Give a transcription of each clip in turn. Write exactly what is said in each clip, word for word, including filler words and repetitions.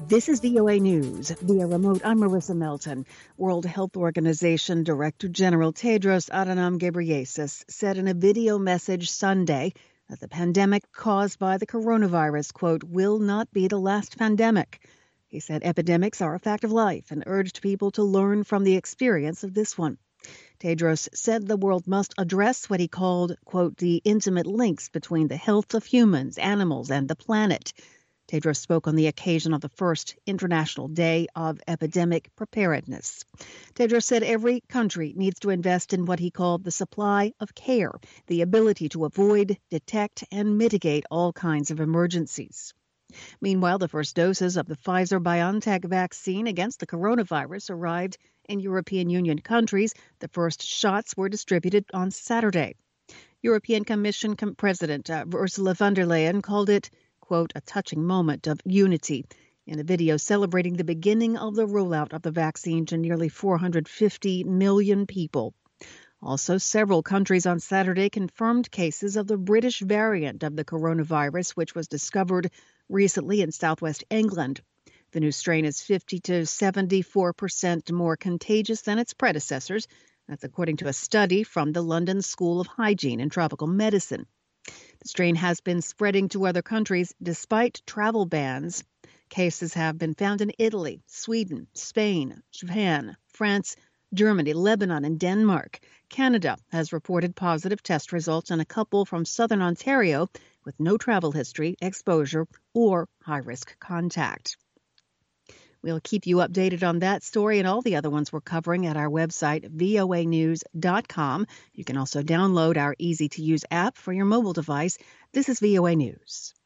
This is V O A News. Via remote, I'm Marissa Melton. World Health Organization Director General Tedros Adhanom Ghebreyesus said in a video message Sunday that the pandemic caused by the coronavirus, quote, will not be the last pandemic. He said epidemics are a fact of life and urged people to learn from the experience of this one. Tedros said the world must address what he called, quote, the intimate links between the health of humans, animals, and the planet. Tedros spoke on the occasion of the first International Day of Epidemic Preparedness. Tedros said every country needs to invest in what he called the supply of care, the ability to avoid, detect, and mitigate all kinds of emergencies. Meanwhile, the first doses of the Pfizer-BioNTech vaccine against the coronavirus arrived in European Union countries. The first shots were distributed on Saturday. European Commission President uh, Ursula von der Leyen called it, quote, a touching moment of unity in a video celebrating the beginning of the rollout of the vaccine to nearly four hundred fifty million people. Also, several countries on Saturday confirmed cases of the British variant of the coronavirus, which was discovered recently in southwest England. The new strain is fifty to seventy-four percent more contagious than its predecessors. That's according to a study from the London School of Hygiene and Tropical Medicine. The strain has been spreading to other countries despite travel bans. Cases have been found in Italy, Sweden, Spain, Japan, France, Germany, Lebanon, and Denmark. Canada has reported positive test results in a couple from southern Ontario with no travel history, exposure, or high-risk contact. We'll keep you updated on that story and all the other ones we're covering at our website, V O A news dot com. You can also download our easy-to-use app for your mobile device. This is V O A News.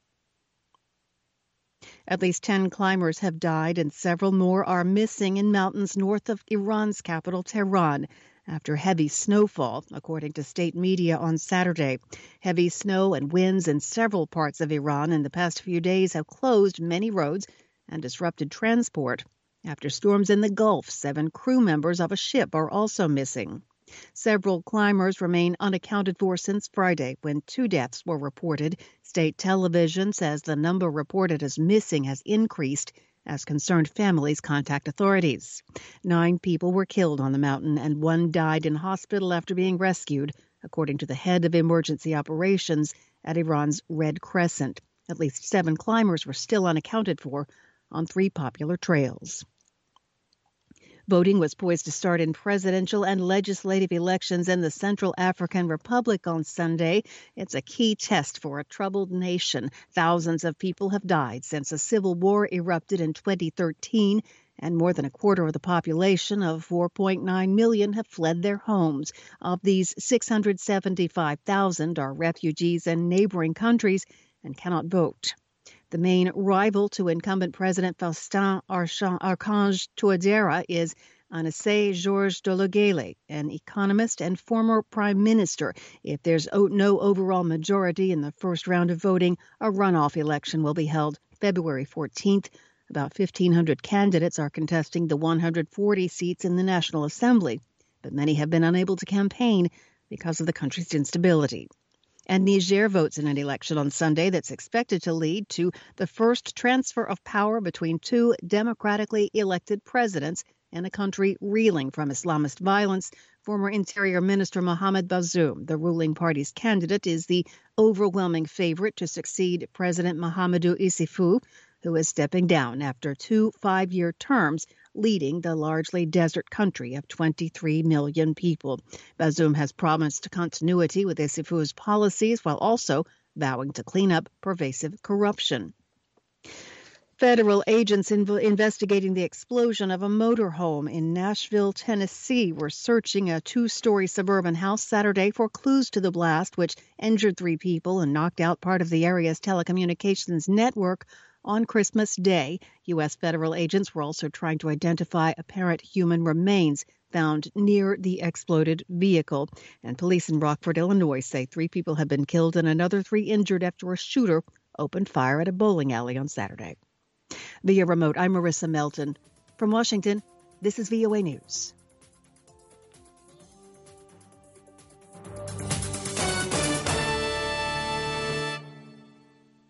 At least ten climbers have died and several more are missing in mountains north of Iran's capital, Tehran, after heavy snowfall, according to state media on Saturday. Heavy snow and winds in several parts of Iran in the past few days have closed many roads and disrupted transport. After storms in the Gulf, seven crew members of a ship are also missing. Several climbers remain unaccounted for since Friday, when two deaths were reported. State television says the number reported as missing has increased as concerned families contact authorities. Nine people were killed on the mountain and one died in hospital after being rescued, according to the head of emergency operations at Iran's Red Crescent. At least seven climbers were still unaccounted for on three popular trails. Voting was poised to start in presidential and legislative elections in the Central African Republic on Sunday. It's a key test for a troubled nation. Thousands of people have died since a civil war erupted in twenty thirteen, and more than a quarter of the population of four point nine million have fled their homes. Of these, six hundred seventy-five thousand are refugees in neighboring countries and cannot vote. The main rival to incumbent President Faustin Archange Touadéra is Anissé Georges Deleguélé, an economist and former prime minister. If there's no overall majority in the first round of voting, a runoff election will be held February fourteenth. About fifteen hundred candidates are contesting the one hundred forty seats in the National Assembly, but many have been unable to campaign because of the country's instability. And Niger votes in an election on Sunday that's expected to lead to the first transfer of power between two democratically elected presidents in a country reeling from Islamist violence. Former Interior Minister Mohamed Bazoum, the ruling party's candidate, is the overwhelming favorite to succeed President Mahamadou Issoufou, who is stepping down after two five-year terms leading the largely desert country of twenty-three million people. Bazoum has promised continuity with Issoufou's policies while also vowing to clean up pervasive corruption. Federal agents inv- investigating the explosion of a motorhome in Nashville, Tennessee, were searching a two-story suburban house Saturday for clues to the blast, which injured three people and knocked out part of the area's telecommunications network on Christmas Day. U S federal agents were also trying to identify apparent human remains found near the exploded vehicle. And police in Rockford, Illinois, say three people have been killed and another three injured after a shooter opened fire at a bowling alley on Saturday. Via remote, I'm Marissa Melton. From Washington, this is V O A News.